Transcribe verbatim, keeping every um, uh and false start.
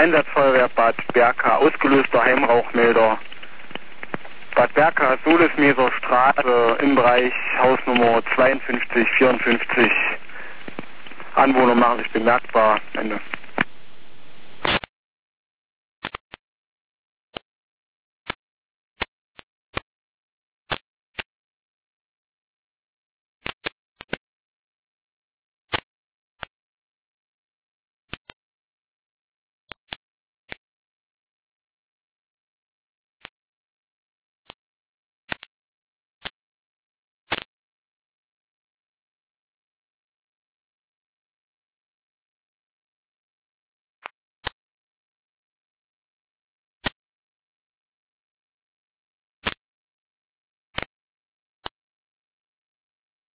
Einsatzfeuerwehr Bad Berka, ausgelöster Heimrauchmelder. Bad Berka, Solesmeser Straße im Bereich Hausnummer zweiundfünfzig vierundfünfzig. Anwohner machen sich bemerkbar. Ende.